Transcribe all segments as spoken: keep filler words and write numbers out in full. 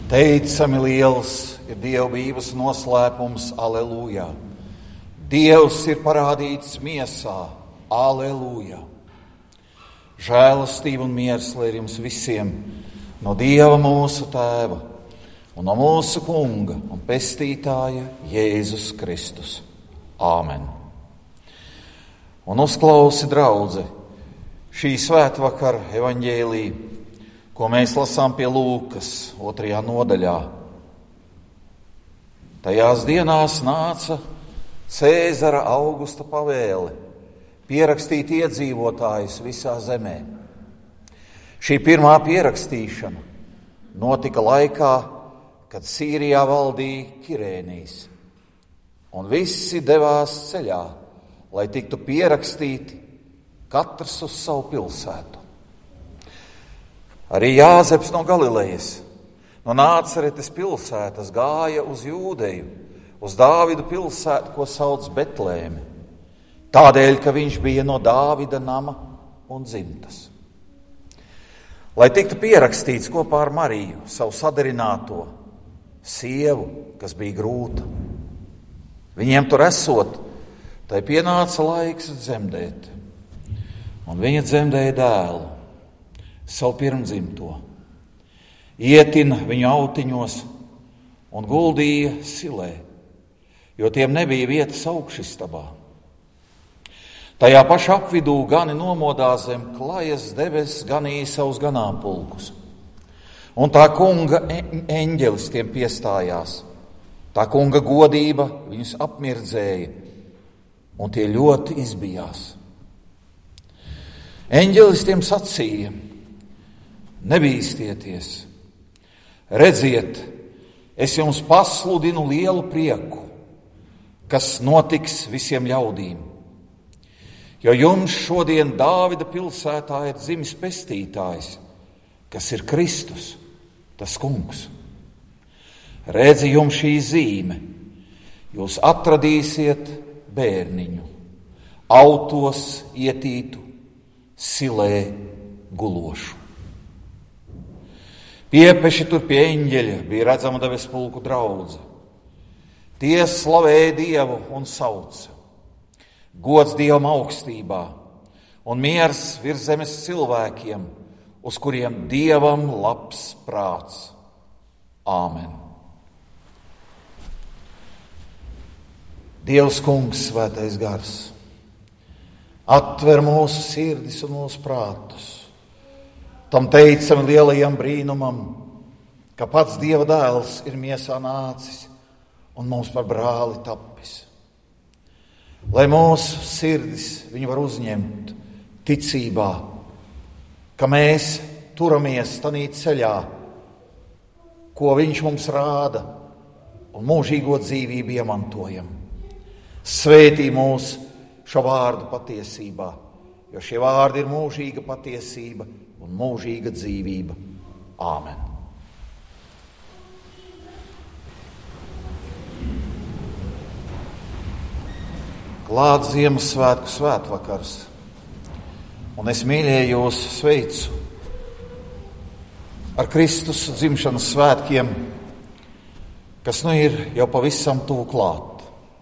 Teicami liels ir dievbības noslēpums, aleluja. Dievs ir parādīts miesā, aleluja. Žēlastība un miers lai ir jums visiem no Dieva mūsu Tēva un no mūsu Kunga un Pestītāja Jēzus Kristus. Āmen. Un uzklausi, draudze, šī svētvakara evaņģēlija, ko mēs lasām pie Lūkas otrajā nodaļā. Tajās dienās nāca Cēzara Augusta pavēle pierakstīt iedzīvotājus visā zemē. Šī pirmā pierakstīšana notika laikā, kad Sīrijā valdīja Kirēnijs, un visi devās ceļā, lai tiktu pierakstīti katrs uz savu pilsētu. Arī Jāzeps no Galilejas, no Nācaretes pilsētas, gāja uz Jūdeju, uz Dāvida pilsētu, ko sauc Betlēmi, tādēļ, ka viņš bija no Dāvida nama un dzimtas. Lai tiktu pierakstīts kopā ar Mariju, savu sadarināto sievu, kas bija grūta. Viņiem tur esot, tai pienāca laiks dzemdēt, un viņa dzemdēja dēlu, savu pirmdzimto, ietina viņu autiņos un guldīja silē, jo tiem nebija vietas augšistabā. Tajā pašā apvidū gani nomodā zem klajas debesis ganīja savus ganāmpulkus, un tā kunga eņģelis tiem piestājās. Tā kunga godība viņus apmirdzēja, un tie ļoti izbijās. Eņģelis tiem sacīja: Nebīstieties, redziet, es jums pasludinu lielu prieku, kas notiks visiem ļaudīm. Jo jums šodien Dāvida pilsētā ir dzimis pestītājs, kas ir Kristus, tas kungs. Redzi jums šī zīme, jūs atradīsiet bērniņu, autos ietītu, silē gulošu. Piepeši tur pie eņģeļa bija redzama debesu pulku draudze. Tie slavēja Dievu un sauca: Gods Dievam augstībā un miers virs zemes cilvēkiem, uz kuriem Dievam labs prāts. Āmen. Dievs kungs, svētais gars, atver mūsu sirdis un mūsu prātus tam teicami lielajam brīnumam, ka pats Dieva dēls ir miesā nācis un mums par brāli tapis. Lai mūsu sirdis viņu var uzņemt ticībā, ka mēs turamies tanī ceļā, ko viņš mums rāda, un mūžīgo dzīvību iemantojam. Svētī mūs šo vārdu patiesībā, jo šie vārdi ir mūžīga patiesība un mūžīga dzīvība. Āmen. Klāt Ziemassvētku svētvakars, un es mīļie jūs sveicu ar Kristus dzimšanas svētkiem, kas nu ir jau pavisam tuvu klāt.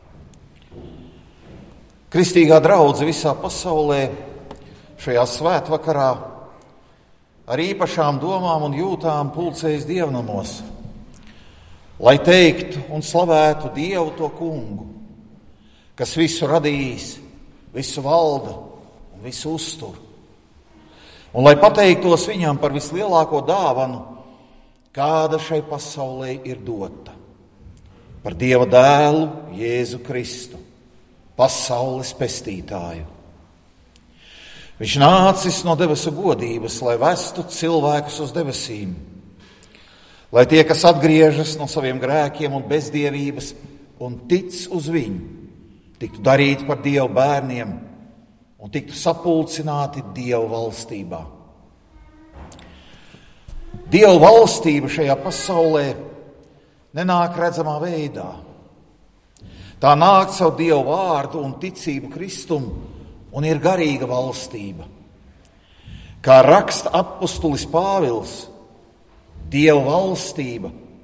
Kristīgā draudze visā pasaulē šajā svētvakarā ar īpašām domām un jūtām pulcējas dievnamos, lai teiktu un slavētu Dievu to kungu, kas visu radījis, visu valda un visu uztur. Un lai pateiktos viņam par vislielāko dāvanu, kāda šai pasaulē ir dota, par Dieva dēlu Jēzu Kristu, pasaules pestītāju. Viņš nācis no debesu godības, lai vestu cilvēkus uz debesīm, lai tie, kas atgriežas no saviem grēkiem un bezdievības un tic uz viņu, tiktu darīti par Dieva bērniem un tiktu sapulcināti Dieva valstībā. Dieva valstība šajā pasaulē nenāk redzamā veidā. Tā nāk caur Dieva vārdu un ticību Kristum un ir garīga valstība. Kā raksta apustulis Pāvils, Dieva valstība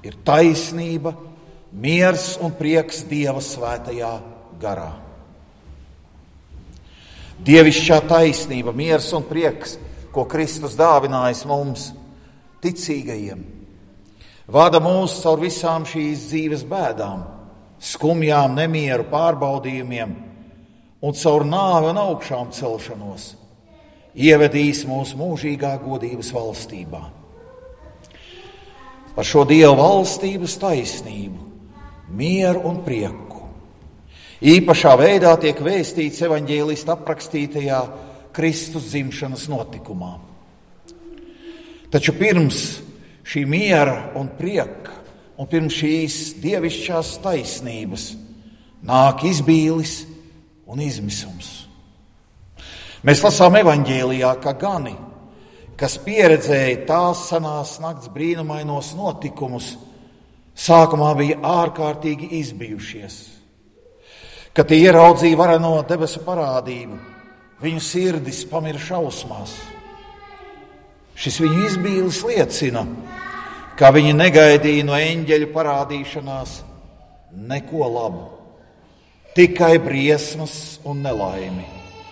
ir taisnība, miers un prieks Dieva svētajā garā. Dievišķā taisnība, miers un prieks, ko Kristus dāvinājis mums, ticīgajiem, vada mūs caur visām šīs dzīves bēdām, skumjām, nemieru, pārbaudījumiem un caur nāvi un augšām celšanos, ievedīs mūs mūžīgā godības valstībā. Par šo Dieva valstības taisnību, mieru un prieku īpašā veidā tiek vēstīts evaņģēlista aprakstītajā Kristus dzimšanas notikumā. Taču pirms šī miera un prieka un pirms šīs dievišķās taisnības nāk izbīlis un izmisums. Mēs lasām evaņģēlijā, ka gani, kas pieredzēja tās senās nakts brīnumainos notikumus, sākumā bija ārkārtīgi izbijušies. Kad tie ieraudzīja vareno debesu parādību, viņu sirdis pamira šausmās. Šis viņu izbīlis liecina, ka viņi negaidīja no eņģeļu parādīšanās neko labu, tikai briesmas un nelaimi.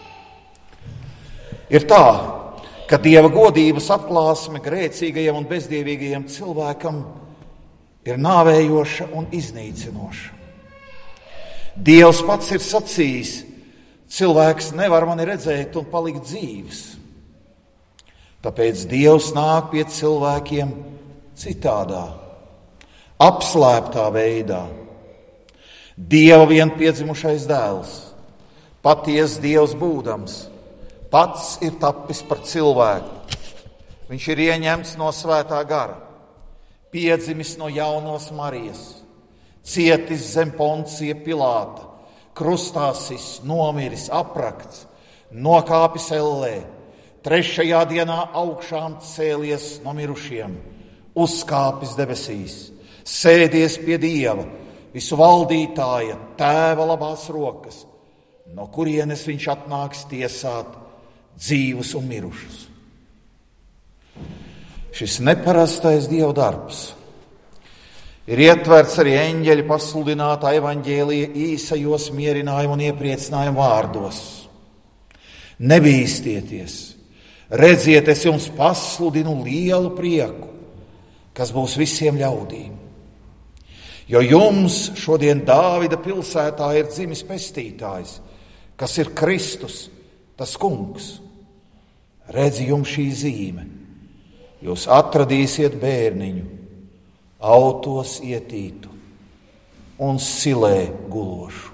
Ir tā, ka Dieva godības atklāsme grēcīgajam un bezdievīgajam cilvēkam ir nāvējoša un iznīcinoša. Dievs pats ir sacījis, cilvēks nevar mani redzēt un palikt dzīvs. Tāpēc Dievs nāk pie cilvēkiem citādā, apslēptā veidā. Dieva vienpiedzimušais dēls, paties Dievs būdams, pats ir tapis par cilvēku. Viņš ir ieņemts no svētā gara, piedzimis no jaunos Marijas, cietis zem Poncija Pilāta, krustāsis, nomiris, aprakts, nokāpis ellē, trešajā dienā augšām cēlies no mirušiem, uzkāpis debesīs, sēdies pie Dieva, visu valdītāja, tēva labās rokas, no kurienes viņš atnāks tiesāt dzīvus un mirušus. Šis neparastais Dieva darbs ir ietverts arī eņģeļa pasludinātā evaņģēlija īsajos mierinājumu un iepriecinājumu vārdos. Nebīstieties, redziet, es jums pasludinu lielu prieku, kas būs visiem ļaudīm. Jo jums šodien Dāvida pilsētā ir dzimis pestītājs, kas ir Kristus, tas kungs. Redzi jums šī zīme, jūs atradīsiet bērniņu, autos ietītu un silē gulošu.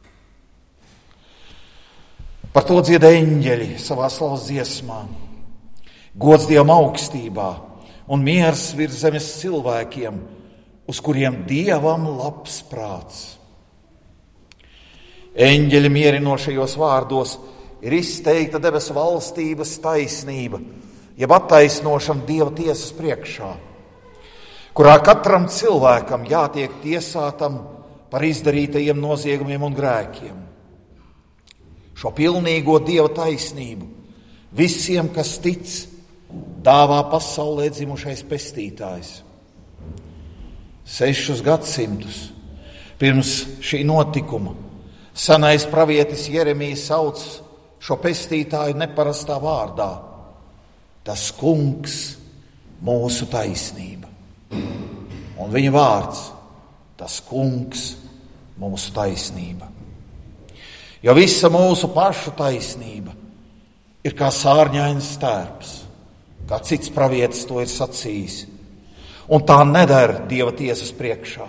Par to dzied eņģeļi savā slavas dziesmā. Gods Dievam augstībā un miers virs zemes cilvēkiem, uz kuriem Dievam labs prāts. Eņģeļa mierinošajos vārdos ir izteikta debesu valstības taisnība, jeb attaisnošana Dieva tiesas priekšā, kurā katram cilvēkam jātiek tiesātam par izdarītajiem noziegumiem un grēkiem. Šo pilnīgo Dieva taisnību visiem, kas tic, dāvā pasaulē dzimušais pestītājs. Sešus gadsimtus pirms šī notikuma senais pravietis Jeremijs sauc šo pestītāju neparastā vārdā: tas kungs, mūsu taisnība. Un viņa vārds: tas kungs, mūsu taisnība. Jo visa mūsu pašu taisnība ir kā sārņains stērps, kā cits pravietis to ir sacījis, un tā nedara Dieva tiesas priekšā.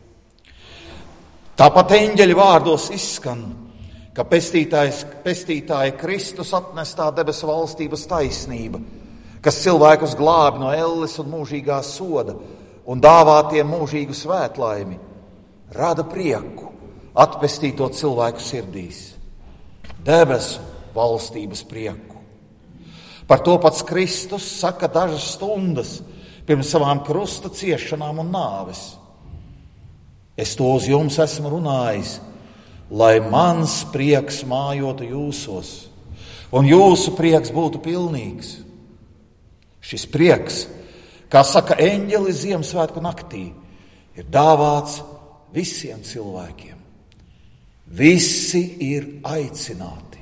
Tāpat eņģeļa vārdos izskan, ka pestītājs, pestītāja Kristus atnestā debesu valstības taisnība, kas cilvēkus glābi no elles un mūžīgā soda un dāvā tiem mūžīgu svētlaimi, rada prieku atpestīto cilvēku sirdīs, debesu valstības prieku. Par to pats Kristus saka dažas stundas pirms savām krusta ciešanām un nāves. Es to uz jums esmu runājis, lai mans prieks mājotu jūsos, un jūsu prieks būtu pilnīgs. Šis prieks, kā saka eņģelis Ziemassvētku naktī, ir dāvāts visiem cilvēkiem. Visi ir aicināti.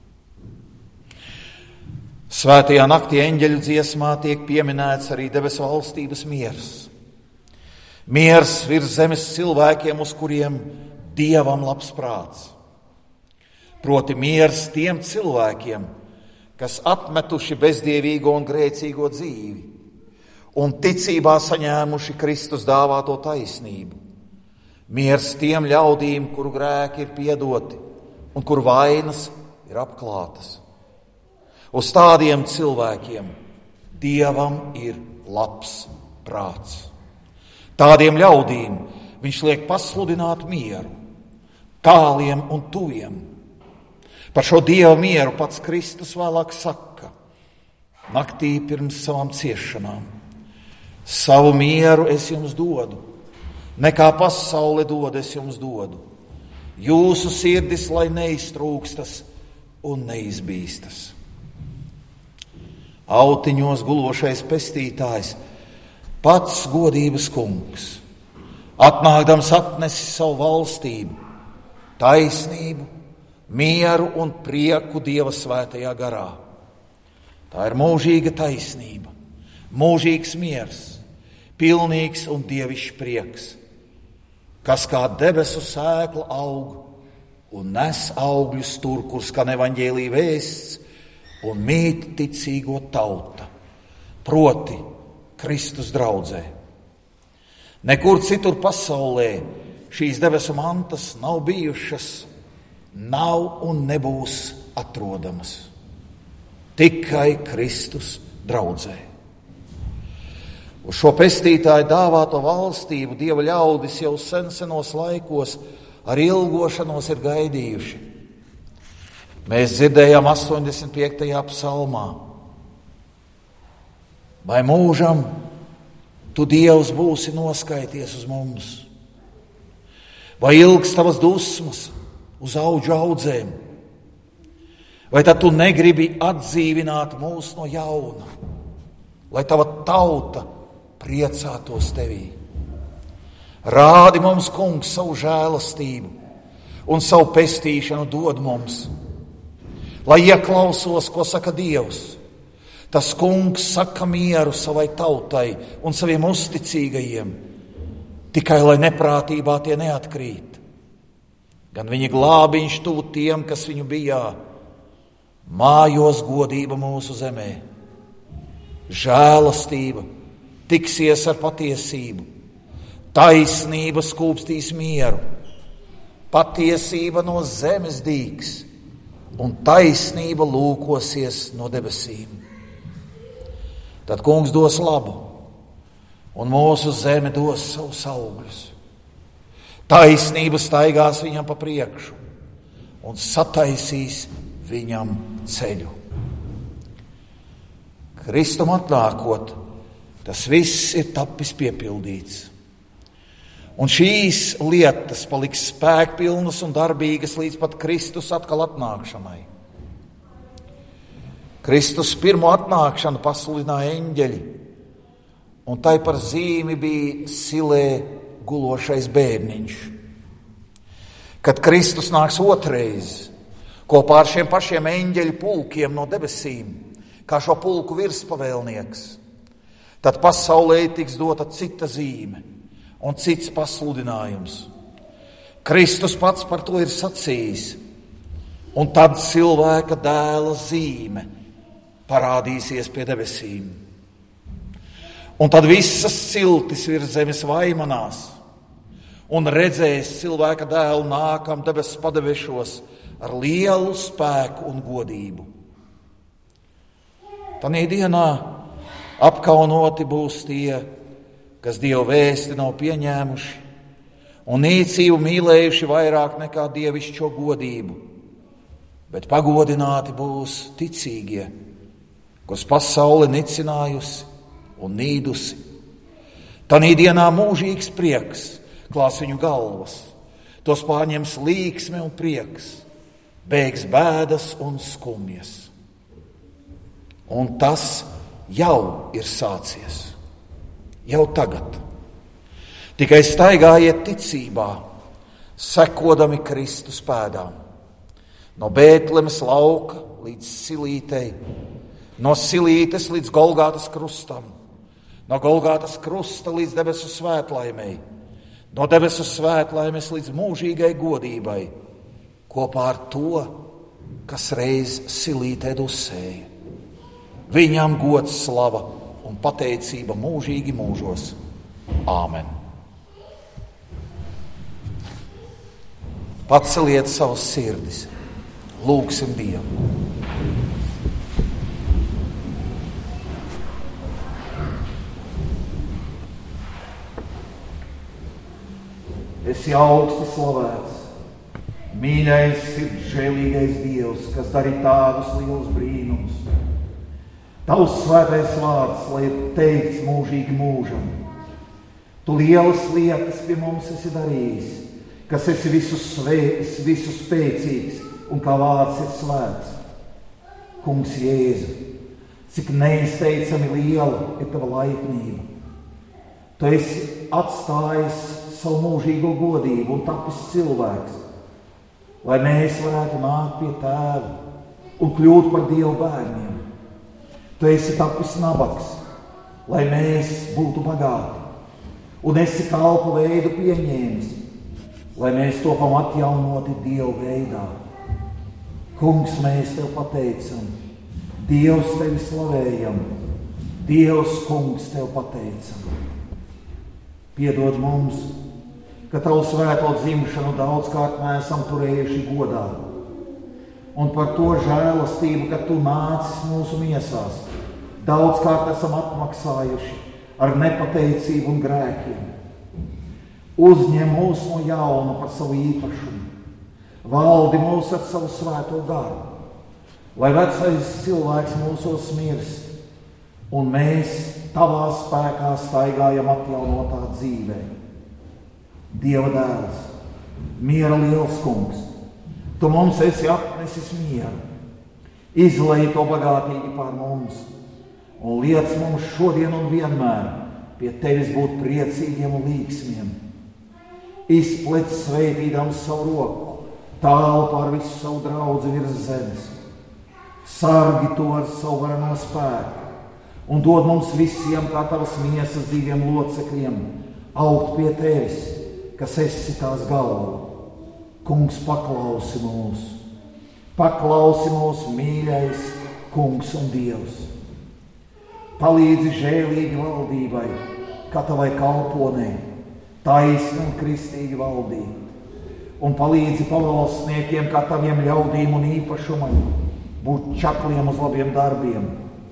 Svētajā naktī eņģeļu dziesmā tiek pieminēts arī debesu valstības miers. Miers virs zemes cilvēkiem, uz kuriem Dievam labs prāts. Proti miers tiem cilvēkiem, kas atmetuši bezdievīgo un grēcīgo dzīvi un ticībā saņēmuši Kristus dāvāto taisnību. Miers tiem ļaudīm, kuru grēki ir piedoti un kuru vainas ir apklātas. Uz tādiem cilvēkiem Dievam ir labs prāts. Tādiem ļaudīm viņš liek pasludināt mieru, tāliem un tuviem. Par šo Dieva mieru pats Kristus vēlāk saka, naktī pirms savām ciešanām: savu mieru es jums dodu, nekā pasaule dod, es jums dodu. Jūsu sirdis lai neiztrūkstas un neizbīstas. Autiņos gulošais pestītājs, pats godības kungs, atnākdams atnesis savu valstību, taisnību, mieru un prieku Dieva svētajā garā. Tā ir mūžīga taisnība, mūžīgs miers, pilnīgs un dievišķs prieks, kas kā debesu sēkla aug un nes augļus tur, kur skan evaņģēlija vēsts un mīt ticīgo tauta, proti Kristus draudzē. Nekur citur pasaulē šīs debesu mantas nav bijušas, nav un nebūs atrodamas. Tikai Kristus draudzē. Uz šo pestītāju dāvāto valstību Dieva ļaudis jau sen senos laikos ar ilgošanos ir gaidījuši. Mēs dzirdējām astoņdesmit piektajā psalmā: vai mūžam tu, Dievs, būsi noskaities uz mums? Vai ilgs tavas dusmas uz audžu audzēm? Vai tad tu negribi atdzīvināt mūs no jauna, lai tava tauta priecātos tevī? Rādi mums, kungs, savu žēlastību un savu pestīšanu dod mums, lai ieklausos, ko saka Dievs. Tas kungs saka mieru savai tautai un saviem uzticīgajiem, tikai lai neprātībā tie neatkrīt. Gan viņa glābiņš tuvu tiem, kas viņu bijā, mājos godība mūsu zemē. Žēlastība tiksies ar patiesību, taisnība skūpstīs mieru, patiesība no zemes dīgs un taisnība lūkosies no debesīm. Tad kungs dos labu, un mūsu zeme dos savus augļus. Taisnība staigās viņam pa priekšu un sataisīs viņam ceļu. Kristum atnākot, tas viss ir tapis piepildīts. Un šīs lietas paliks spēkpilnas un darbīgas līdz pat Kristus atkal atnākšanai. Kristus pirmo atnākšanu pasludināja eņģeļi, un tai par zīmi bija silē gulošais bērniņš. Kad Kristus nāks otrais, kopā ar šiem pašiem eņģeļu pulkiem no debesīm, kā šo pulku virspavēlnieks, tad pasaulē tiks dota cita zīme un cits pasludinājums. Kristus pats par to ir sacījis, un tad cilvēka dēla zīme parādīsies pie debesīm. Un tad visas ciltis virs zemes vaimanās un redzēs cilvēka dēlu nākam debesu padebešos ar lielu spēku un godību. Tanī dienā apkaunoti būs tie, kas Dievu vēsti nav pieņēmuši un nīcību mīlējuši vairāk nekā dievišķo godību, bet pagodināti būs ticīgie, kurus pasaule nicinājusi un nīdusi. Tanī dienā mūžīgs prieks klās viņu galvas, tos pārņems līksme un prieks, bēgs bēdas un skumjas. Un tas jau ir sācies. Jau tagad. Tikai staigājiet ticībā, sekodami Kristus pēdām. No Bētlemes lauka līdz Silītei, no Silītes līdz Golgātas krustam, no Golgātas krusta līdz debesu svētlaimei, no debesu svētlaimes līdz mūžīgai godībai, kopā ar to, kas reiz Silītē dusēja. Viņam gods, slava un pateicība mūžīgi mūžos. Āmen. Paceliet savus sirdis, lūgsim Dievu. Esi augsti slavēts, mīļais, sirdžēlīgais Dievs, kas darīja tādus lielus brīnumus. Tavs svētais vārds, lai ir teikts mūžīgi mūžam. Tu lielas lietas pie mums esi darījis, kas esi visu, svē, visu spēcīgs un kā vārds ir svēts. Kungs Jēzu, cik neizteicami liela ir tava laipnība. Tu esi atstājis savu mūžīgo godību un tapis cilvēks, lai mēs varētu nākt pie Tēva un kļūt par Dievu bērniem. Tu esi tapis nabaks, lai mēs būtu bagāti, un esi kalpu veidu pieņēmis, lai mēs topam atjaunoti Dievu veidā. Kungs, mēs Tev pateicam, Dievs Tevi slavējam, Dievs, Kungs, Tev pateicam. Piedod mums, ka Tavu svēto dzimšanu daudzkārt neesam turējuši godā, un par to žēlastību, ka Tu nācis mūsu miesās, daudzkārt esam atmaksājuši ar nepateicību un grēkiem. Uzņem mūs no jauna par savu īpašumu, valdi mūs ar savu svēto garu, lai vecais cilvēks mūsos mirst, un mēs Tavā spēkā staigājam atjaunotā dzīvē. Dieva dēls, miera liels Kungs, Tu mums esi atnesis mieru, izlej to bagātīgi pār mums un liec mums šodien un vienmēr pie Tevis būt priecīgiem un līgsmiem. Izplec sveitīdams savu roku, tālu pār visu savu draudzi virs zemes. Sargi to ar savu varano spēku un dod mums visiem kā Tavas miesas dzīviem locekļiem augt pie Tevis, kas esi tās galva. Kungs, paklausi mūs, paklausi mūs, mīļais Kungs un Dievs. Palīdzi žēlīgi valdībai, kā Tavai kalponei, taisni un kristīgi valdīt, un palīdzi pavalstniekiem, kā Taviem ļaudīm un īpašumam, būt čakliem uz labiem darbiem.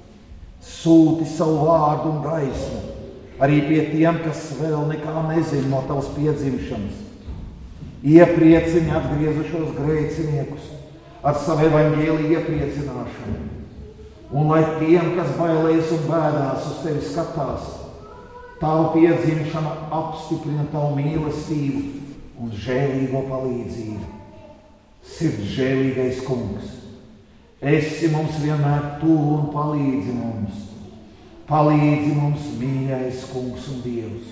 Sūti savu vārdu un gaismu arī pie tiem, kas vēl nekā nezina no Tavas piedzimšanas. Iepriecini atgriezušos grēciniekus ar savu evaņģēliju iepriecināšanu. Un lai tiem, kas bailēs un bēdās uz Tevi skatās, Tava piedzimšana apstiprina Tavu mīlestību un žēlīgo palīdzību. Sirds žēlīgais Kungs, esi mums vienmēr tuvu un palīdzi mums. Palīdzi mums, mīļais Kungs un Dievs.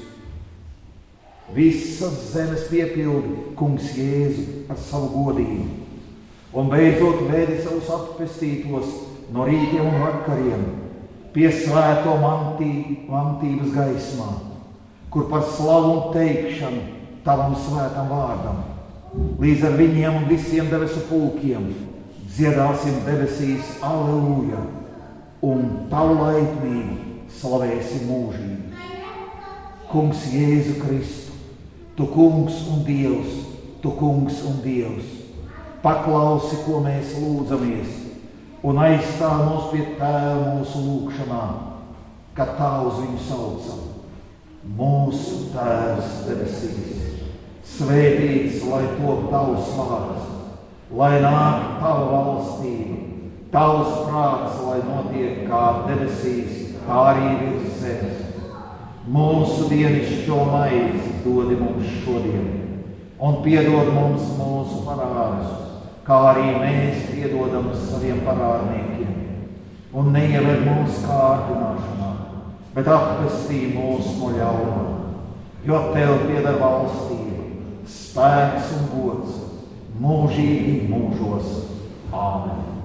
Visas zemes piepildi, Kungs Jēzu, ar savu godību, un beidzot vēdi savus atpestītos no rītiem un vakariem pie svēto mantī, mantības gaismā, kur par slavu un teikšanu Tavam svētam vārdam, līdz ar viņiem un visiem debesu pulkiem dziedāsim debesīs Alleluja, un Tavu laipnību slavēsim mūžīgi. Kungs Jēzu Kristu, Tu Kungs un Dievs, Tu Kungs un Dievs, paklausi, ko mēs lūdzamies, un aizstāv mūs pie Tēva mūsu lūgšanā, kad Tā uz viņu saucam. Mūsu Tēvs debesīs, svētīts, lai top Tavs vārds, lai nāk Tava valstība, Tavs prāts, lai notiek kā debesīs, kā arī virs zemes. Mūsu dienascho maizi dodi mums šodien, un piedod mums mūsu parādus, kā arī mēs piedodam saviem parādniekiem. Un neieved mūsu kārdināšanā, bet atpestī mūs no ļaunā. jo tev pieder valstība, spēks un gods mūžīgi mūžos. Āmen.